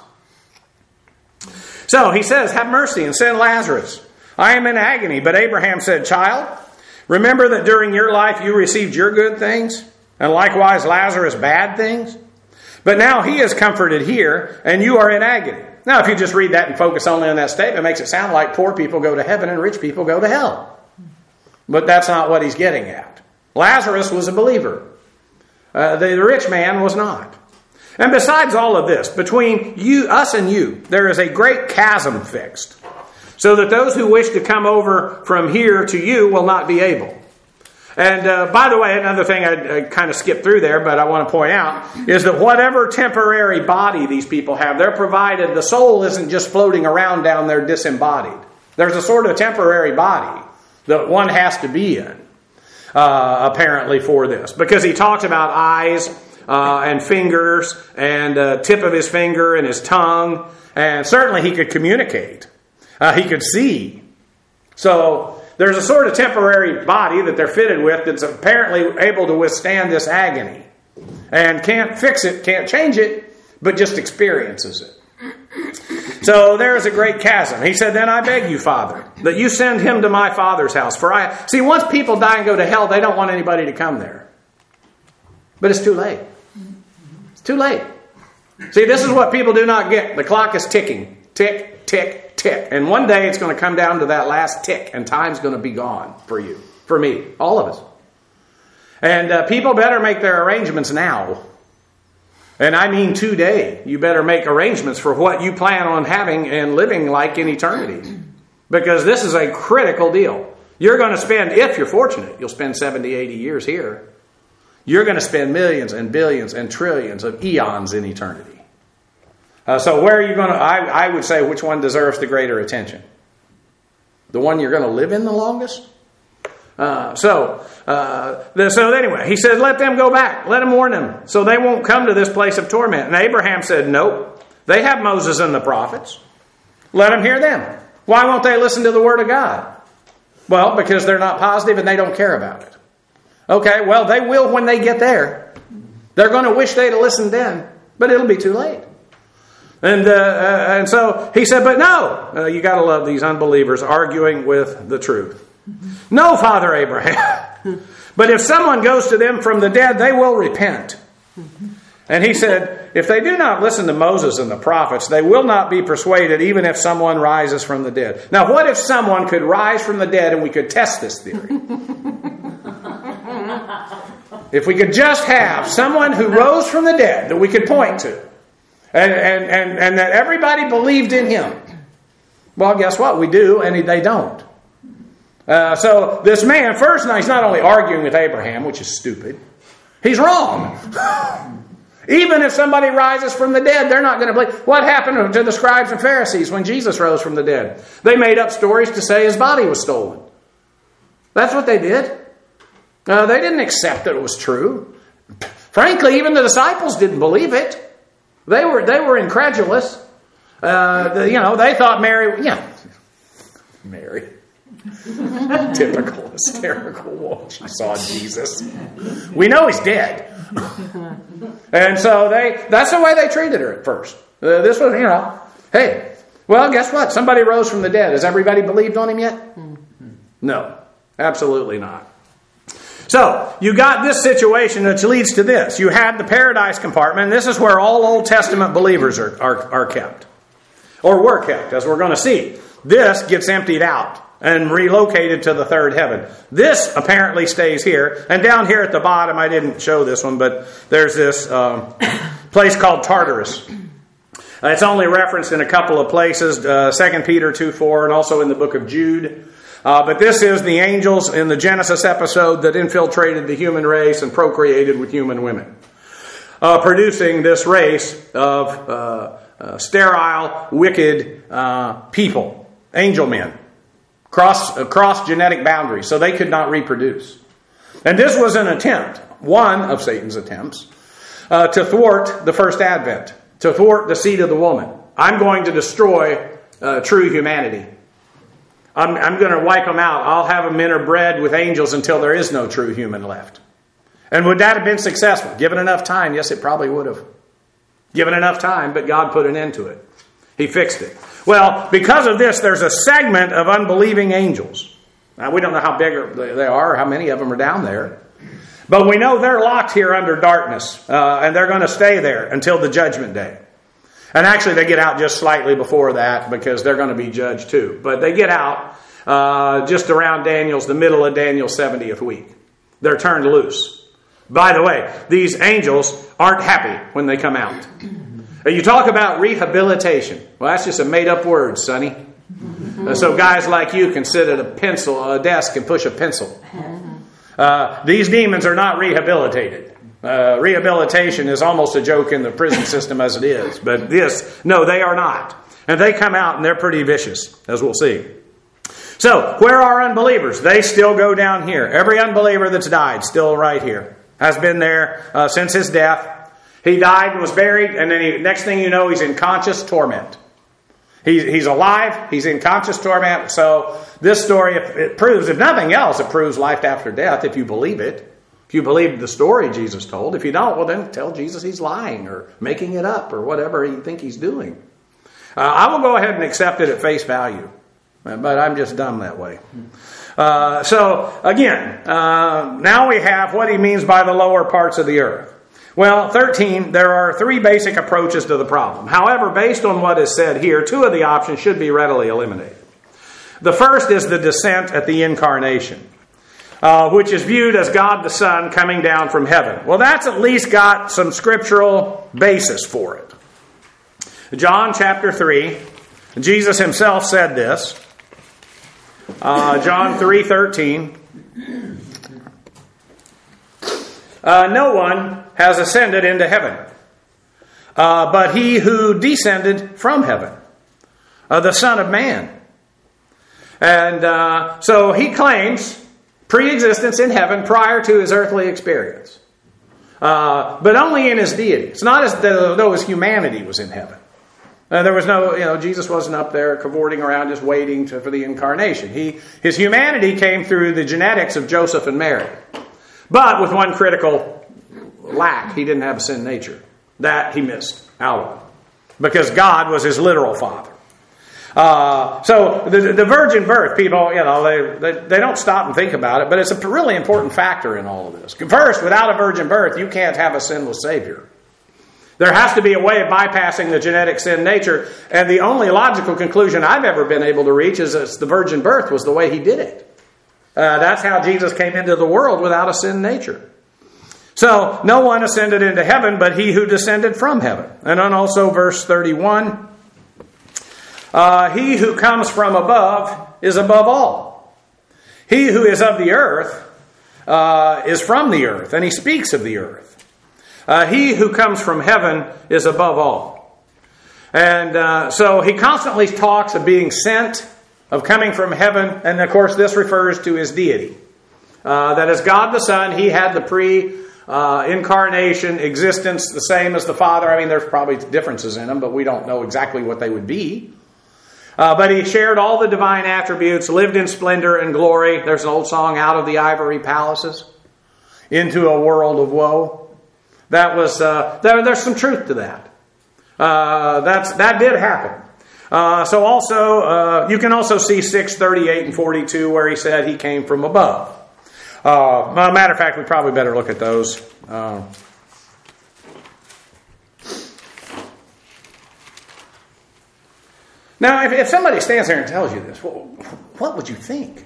So he says, have mercy and send Lazarus. I am in agony. But Abraham said, child, remember that during your life you received your good things, and likewise Lazarus bad things. But now he is comforted here, and you are in agony. Now, if you just read that and focus only on that statement, it makes it sound like poor people go to heaven and rich people go to hell. But that's not what he's getting at. Lazarus was a believer. The rich man was not. And besides all of this, between us and you, there is a great chasm fixed, so that those who wish to come over from here to you will not be able. And by the way, another thing I kind of skipped through there, but I want to point out, is that whatever temporary body these people have, they're provided, the soul isn't just floating around down there disembodied. There's a sort of temporary body that one has to be in, apparently, for this. Because he talks about eyes and fingers and tip of his finger and his tongue. And certainly he could communicate. He could see. So there's a sort of temporary body that they're fitted with that's apparently able to withstand this agony. And can't fix it, can't change it, but just experiences it. So there's a great chasm. He said, then I beg you, Father, that you send him to my Father's house. See, once people die and go to hell, they don't want anybody to come there. But it's too late. It's too late. See, this is what people do not get. The clock is ticking. Tick, tick, tick. And one day it's going to come down to that last tick, and time's going to be gone for you, for me, all of us. And people better make their arrangements now. And I mean today. You better make arrangements for what you plan on having and living like in eternity. Because this is a critical deal. You're going to spend, if you're fortunate, you'll spend 70, 80 years here. You're going to spend millions and billions and trillions of eons in eternity. So where are you going to, I would say, which one deserves the greater attention? The one you're going to live in the longest? So anyway, he said, let them go back. Let them warn them so they won't come to this place of torment. And Abraham said, nope. They have Moses and the prophets. Let them hear them. Why won't they listen to the word of God? Well, because they're not positive and they don't care about it. Okay, well, they will when they get there. They're going to wish they'd have listened then, but it'll be too late. And so he said, but no, you got to love these unbelievers arguing with the truth. No, Father Abraham. But if someone goes to them from the dead, they will repent. And he said, if they do not listen to Moses and the prophets, they will not be persuaded even if someone rises from the dead. Now, what if someone could rise from the dead and we could test this theory? If we could just have someone who rose from the dead that we could point to, and that everybody believed in him. Well, guess what? We do, and they don't. So this man, first, now he's not only arguing with Abraham, which is stupid. He's wrong. Even if somebody rises from the dead, they're not going to believe. What happened to the scribes and Pharisees when Jesus rose from the dead? They made up stories to say his body was stolen. That's what they did. They didn't accept that it was true. Frankly, even the disciples didn't believe it. They were incredulous. They thought Mary. Mary. Typical hysterical woman. She saw Jesus. We know he's dead. And so that's the way they treated her at first. This was, hey, well, guess what? Somebody rose from the dead. Has everybody believed on him yet? No, absolutely not. So, you got this situation which leads to this. You had the paradise compartment, and this is where all Old Testament believers are kept. Or were kept, as we're going to see. This gets emptied out and relocated to the third heaven. This apparently stays here. And down here at the bottom, I didn't show this one, but there's this place called Tartarus. It's only referenced in a couple of places, 2 Peter 2:4, and also in the book of Jude. But this is the angels in the Genesis episode that infiltrated the human race and procreated with human women, producing this race of sterile, wicked people, angel men, across genetic boundaries, so they could not reproduce. And this was an attempt, one of Satan's attempts, to thwart the first advent, to thwart the seed of the woman. I'm going to destroy true humanity. I'm going to wipe them out. I'll have them interbred with angels until there is no true human left. And would that have been successful? Given enough time, yes, it probably would have. Given enough time, but God put an end to it. He fixed it. Well, because of this, there's a segment of unbelieving angels. Now, we don't know how big they are or how many of them are down there. But we know they're locked here under darkness. And they're going to stay there until the judgment day. And actually, they get out just slightly before that because they're going to be judged too. But they get out just around the middle of Daniel's 70th week. They're turned loose. By the way, these angels aren't happy when they come out. You talk about rehabilitation. Well, that's just a made-up word, Sonny. So guys like you can sit at a desk and push a pencil. These demons are not rehabilitated. Rehabilitation is almost a joke in the prison system as it is. But no, they are not. And they come out and they're pretty vicious, as we'll see. So, where are unbelievers? They still go down here. Every unbeliever that's died, still right here. Has been there since his death. He died and was buried, and then next thing you know, he's in conscious torment. He's alive, he's in conscious torment. So, this story, it proves, if nothing else, it proves life after death, if you believe it. If you believe the story Jesus told. If you don't, well then tell Jesus he's lying or making it up or whatever you think he's doing. I will go ahead and accept it at face value. But I'm just dumb that way. So again, now we have what he means by the lower parts of the earth. Well, 13, there are three basic approaches to the problem. However, based on what is said here, two of the options should be readily eliminated. The first is the descent at the incarnation. Which is viewed as God the Son coming down from heaven. Well, that's at least got some scriptural basis for it. John chapter 3, Jesus himself said this. John 3:13. No one has ascended into heaven, but he who descended from heaven, the Son of Man. And so he claims pre-existence in heaven prior to his earthly experience. But only in his deity. It's not as though his humanity was in heaven. There was no, Jesus wasn't up there cavorting around just waiting for the incarnation. His humanity came through the genetics of Joseph and Mary. But with one critical lack, he didn't have a sin nature. That he missed out on. Because God was his literal father. So the virgin birth, people, they don't stop and think about it, but it's a really important factor in all of this. First, without a virgin birth, you can't have a sinless Savior. There has to be a way of bypassing the genetic sin nature. And the only logical conclusion I've ever been able to reach is that the virgin birth was the way he did it. That's how Jesus came into the world without a sin nature. So, no one ascended into heaven but he who descended from heaven. And then also verse 31. He who comes from above is above all. He who is of the earth is from the earth, and he speaks of the earth. He who comes from heaven is above all. And so he constantly talks of being sent, of coming from heaven, and of course this refers to his deity. That as God the Son, he had the pre-incarnation existence the same as the Father. I mean, there's probably differences in them, but we don't know exactly what they would be. But he shared all the divine attributes, lived in splendor and glory. There's an old song, Out of the Ivory Palaces, into a world of woe. That was there's some truth to that. That did happen. So also you can also see 6:38 and 42 where he said he came from above. Matter of fact, we probably better look at those. Now, if somebody stands there and tells you this, what would you think?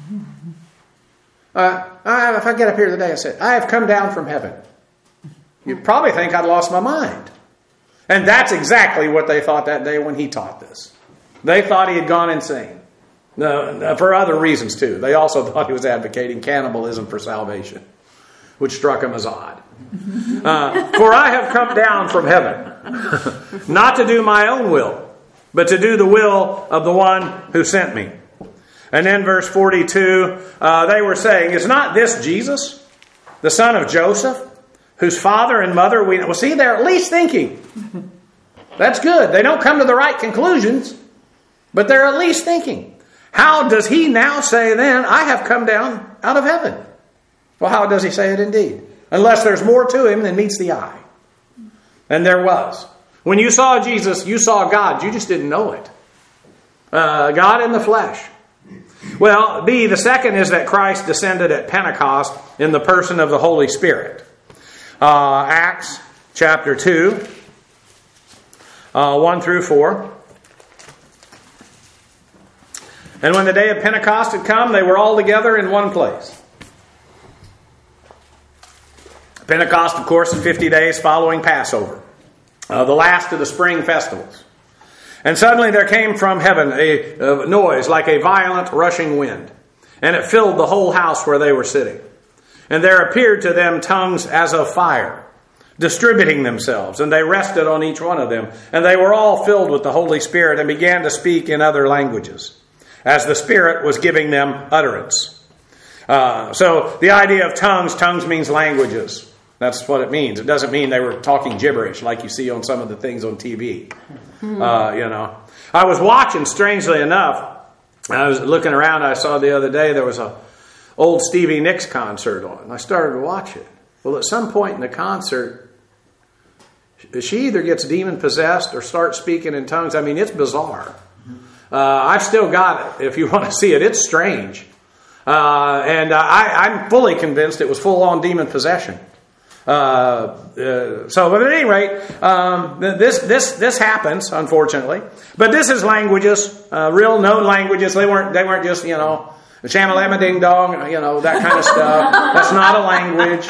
If I get up here today and say, I have come down from heaven, you'd probably think I'd lost my mind. And that's exactly what they thought that day when he taught this. They thought he had gone insane. For other reasons, too. They also thought he was advocating cannibalism for salvation, which struck them as odd. For I have come down from heaven, not to do my own will, but to do the will of the one who sent me. And then verse 42, they were saying, is not this Jesus, the son of Joseph, whose father and mother we know? Well, see, they're at least thinking. That's good. They don't come to the right conclusions, but they're at least thinking. How does he now say then, I have come down out of heaven? Well, how does he say it indeed? Unless there's more to him than meets the eye. And there was. When you saw Jesus, you saw God. You just didn't know it. God in the flesh. Well, the second is that Christ descended at Pentecost in the person of the Holy Spirit. Acts chapter 2, 1 through 4. And when the day of Pentecost had come, they were all together in one place. Pentecost, of course, is 50 days following Passover, the last of the spring festivals. And suddenly there came from heaven a noise like a violent rushing wind, and it filled the whole house where they were sitting. And there appeared to them tongues as of fire, distributing themselves, and they rested on each one of them. And they were all filled with the Holy Spirit and began to speak in other languages, as the Spirit was giving them utterance. So the idea of tongues means languages. That's what it means. It doesn't mean they were talking gibberish like you see on some of the things on TV. I was watching, strangely enough, I was looking around, I saw the other day there was a old Stevie Nicks concert on. And I started to watch it. Well, at some point in the concert, she either gets demon-possessed or starts speaking in tongues. I mean, it's bizarre. I've still got it. If you want to see it, it's strange. And I'm fully convinced it was full-on demon possession. But at any rate, this happens, unfortunately. But this is languages, real known languages. They weren't just, Shamalama Ding Dong, that kind of stuff. That's not a language,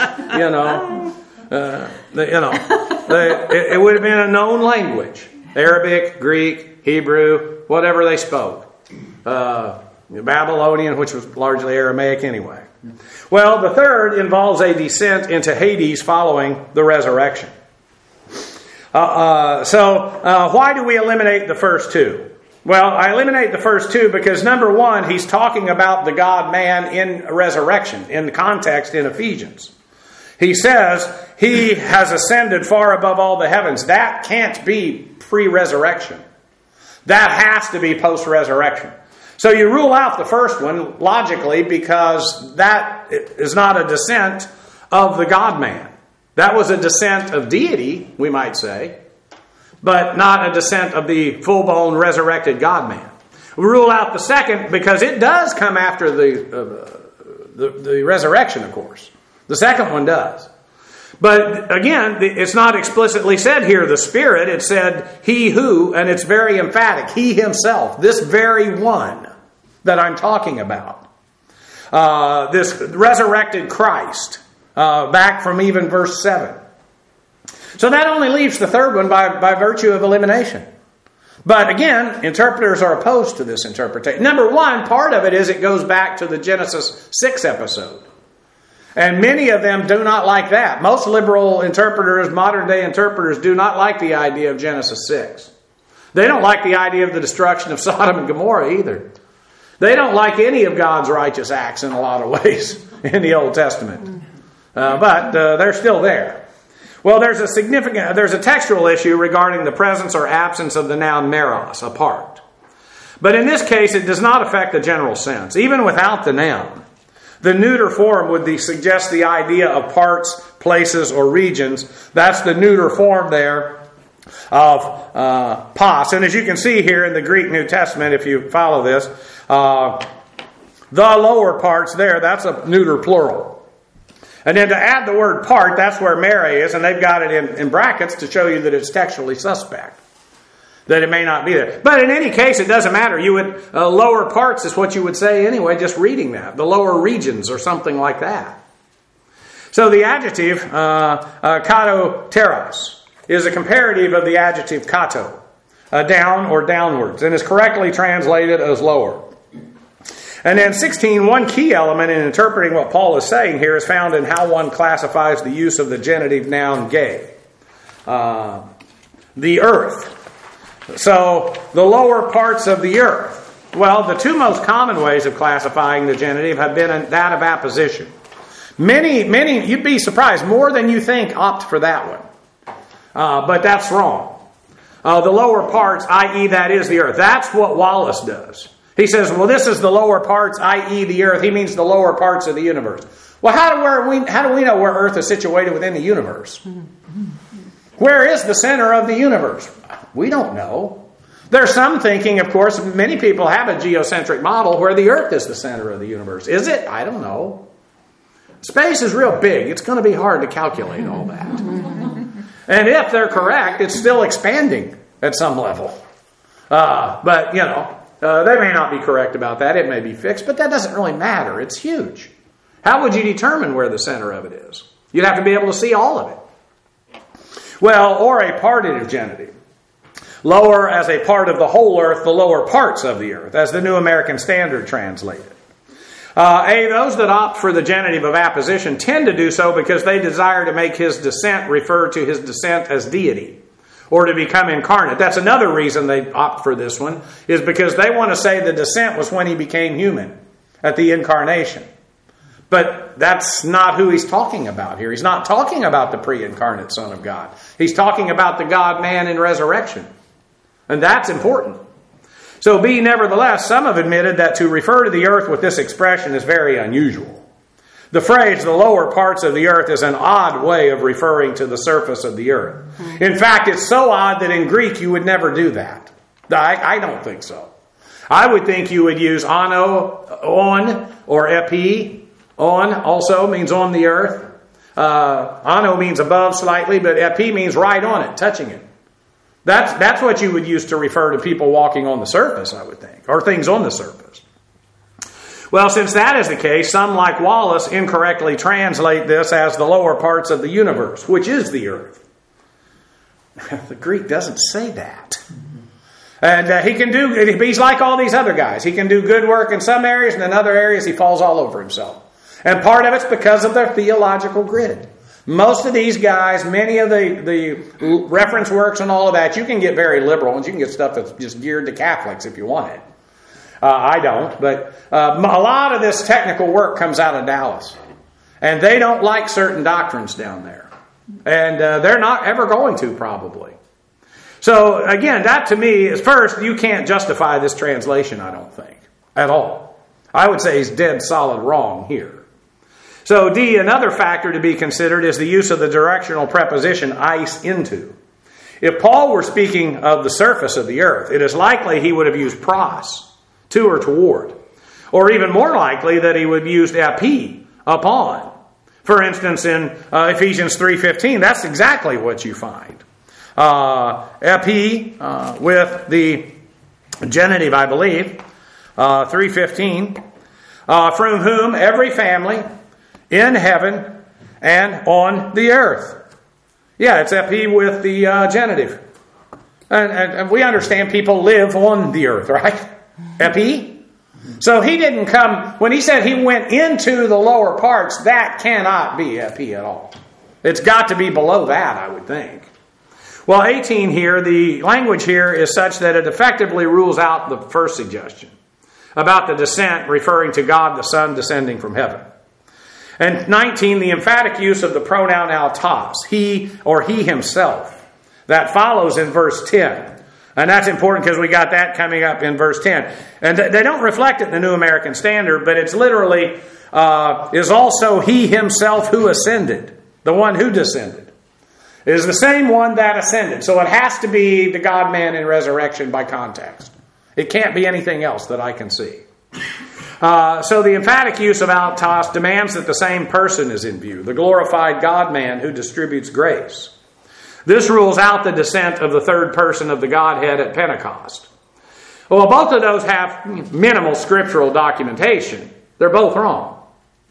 it would have been a known language. Arabic, Greek, Hebrew, whatever they spoke. Babylonian, which was largely Aramaic anyway. Well, the third involves a descent into Hades following the resurrection. So why do we eliminate the first two? Well, I eliminate the first two because, number one, he's talking about the God-man in resurrection, in the context in Ephesians. He says he has ascended far above all the heavens. That can't be pre-resurrection. That has to be post-resurrection. So you rule out the first one, logically, because that is not a descent of the God-man. That was a descent of deity, we might say, but not a descent of the full-blown resurrected God-man. We rule out the second because it does come after the resurrection, of course. The second one does. But again, it's not explicitly said here, the Spirit. It said he who, and it's very emphatic, he himself, this very one that I'm talking about. This resurrected Christ, back from even verse 7. So that only leaves the third one by virtue of elimination. But again, interpreters are opposed to this interpretation. Number one, part of it is it goes back to the Genesis 6 episode. And many of them do not like that. Most liberal interpreters, modern day interpreters, do not like the idea of Genesis 6. They don't like the idea of the destruction of Sodom and Gomorrah either. They don't like any of God's righteous acts in a lot of ways in the Old Testament. But they're still there. Well, there's a textual issue regarding the presence or absence of the noun meros, apart. But in this case, it does not affect the general sense. Even without the noun, the neuter form would suggest the idea of parts, places, or regions. That's the neuter form there of pos. And as you can see here in the Greek New Testament, if you follow this, the lower parts there, that's a neuter plural. And then to add the word part, that's where mere is, and they've got it in brackets to show you that it's textually suspect, that it may not be there. But in any case, it doesn't matter. You would lower parts is what you would say anyway, just reading that. The lower regions or something like that. So the adjective katoteros is a comparative of the adjective kato, down or downwards, and is correctly translated as lower. And then 16, one key element in interpreting what Paul is saying here is found in how one classifies the use of the genitive noun ge. The earth. So, the lower parts of the earth. Well, the two most common ways of classifying the genitive have been that of apposition. Many, you'd be surprised, more than you think opt for that one. But that's wrong. The lower parts, i.e. that is the earth. That's what Wallace does. He says, well, this is the lower parts, i.e. the earth. He means the lower parts of the universe. Well, how do we know where earth is situated within the universe? Where is the center of the universe? We don't know. There's some thinking, of course, many people have a geocentric model where the earth is the center of the universe. Is it? I don't know. Space is real big. It's going to be hard to calculate all that. And if they're correct, it's still expanding at some level. But, they may not be correct about that. It may be fixed, but that doesn't really matter. It's huge. How would you determine where the center of it is? You'd have to be able to see all of it. Well, or a partitive genitive. Lower as a part of the whole earth, the lower parts of the earth, as the New American Standard translated. Those that opt for the genitive of apposition tend to do so because they desire to make his descent refer to his descent as deity, or to become incarnate. That's another reason they opt for this one, is because they want to say the descent was when he became human, at the incarnation. But that's not who he's talking about here. He's not talking about the pre-incarnate Son of God. He's talking about the God-man in resurrection. And that's important. So nevertheless, some have admitted that to refer to the earth with this expression is very unusual. The phrase, the lower parts of the earth, is an odd way of referring to the surface of the earth. In fact, it's so odd that in Greek you would never do that. I don't think so. I would think you would use on, or epi. On also means on the earth. Ano means above slightly, but epi means right on it, touching it. That's what you would use to refer to people walking on the surface, I would think, or things on the surface. Well, since that is the case, some, like Wallace, incorrectly translate this as the lower parts of the universe, which is the earth. The Greek doesn't say that. And he's like all these other guys. He can do good work in some areas, and in other areas he falls all over himself. And part of it's because of their theological grid. Most of these guys, many of the reference works and all of that, you can get very liberal, and you can get stuff that's just geared to Catholics if you want it. I don't, but a lot of this technical work comes out of Dallas. And they don't like certain doctrines down there. And they're not ever going to, probably. So, again, that to me is, first, you can't justify this translation, I don't think, at all. I would say he's dead solid wrong here. So, D, another factor to be considered is the use of the directional preposition eis into. If Paul were speaking of the surface of the earth, it is likely he would have used pros, to or toward. Or even more likely that he would have used epi, upon. For instance, in Ephesians 3:15, that's exactly what you find. Epi with the genitive, I believe, 3:15, from whom every family in heaven and on the earth. Yeah, it's epi with the genitive. And we understand people live on the earth, right? Epi. So he didn't come, when he said he went into the lower parts, that cannot be epi at all. It's got to be below that, I would think. Well, 18 here, the language here is such that it effectively rules out the first suggestion about the descent referring to God the Son descending from heaven. And 19, the emphatic use of the pronoun autos, he or he himself. That follows in verse 10. And that's important because we got that coming up in verse 10. And they don't reflect it in the New American Standard, but it's literally, is also he himself who ascended. The one who descended. It is the same one that ascended. So it has to be the God-man in resurrection by context. It can't be anything else that I can see. So the emphatic use of autos demands that the same person is in view. The glorified God-man who distributes grace. This rules out the descent of the third person of the Godhead at Pentecost. Well, both of those have minimal scriptural documentation. They're both wrong.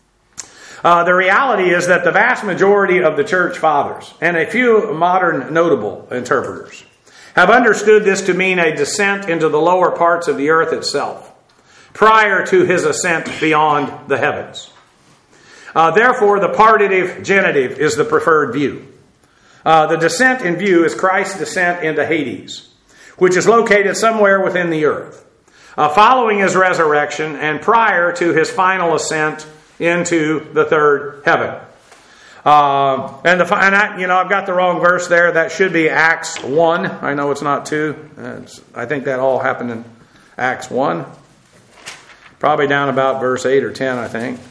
The reality is that the vast majority of the church fathers, and a few modern notable interpreters, have understood this to mean a descent into the lower parts of the earth itself, prior to his ascent beyond the heavens. Therefore, the partitive genitive is the preferred view. The descent in view is Christ's descent into Hades, which is located somewhere within the earth, following his resurrection and prior to his final ascent into the third heaven. I've got the wrong verse there. That should be Acts 1. I know it's not 2. I think that all happened in Acts 1. Probably down about verse 8 or 10, I think.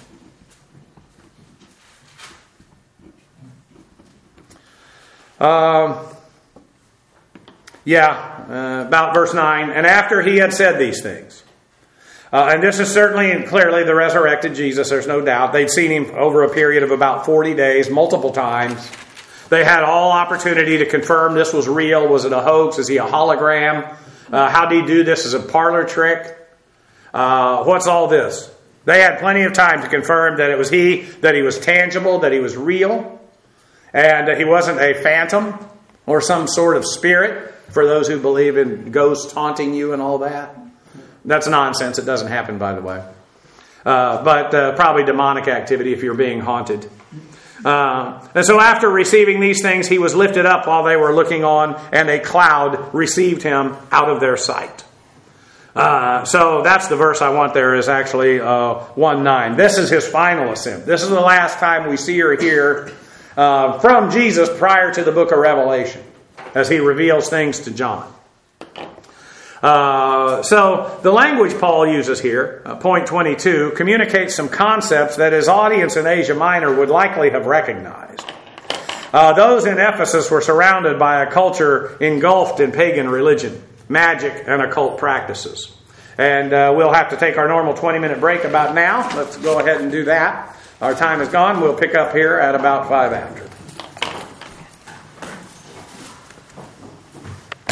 About verse 9. And after he had said these things, and this is certainly and clearly the resurrected Jesus, there's no doubt. They'd seen him over a period of about 40 days, multiple times. They had all opportunity to confirm this was real. Was it a hoax? Is he a hologram? How did he do this? As a parlor trick? What's all this? They had plenty of time to confirm that it was he, that he was tangible, that he was real, and that he wasn't a phantom or some sort of spirit, for those who believe in ghosts haunting you and all that. That's nonsense. It doesn't happen, by the way. But probably demonic activity if you're being haunted. And so after receiving these things, he was lifted up while they were looking on, and a cloud received him out of their sight. So that's the verse I want there, is actually 1:9. This is his final ascent. This is the last time we see or hear from Jesus prior to the book of Revelation, as he reveals things to John. So the language Paul uses here, point 22, communicates some concepts that his audience in Asia Minor would likely have recognized. Those in Ephesus were surrounded by a culture engulfed in pagan religion, magic, and occult practices. And we'll have to take our normal 20-minute break about now. Let's go ahead and do that. Our time is gone. We'll pick up here at about 5 after.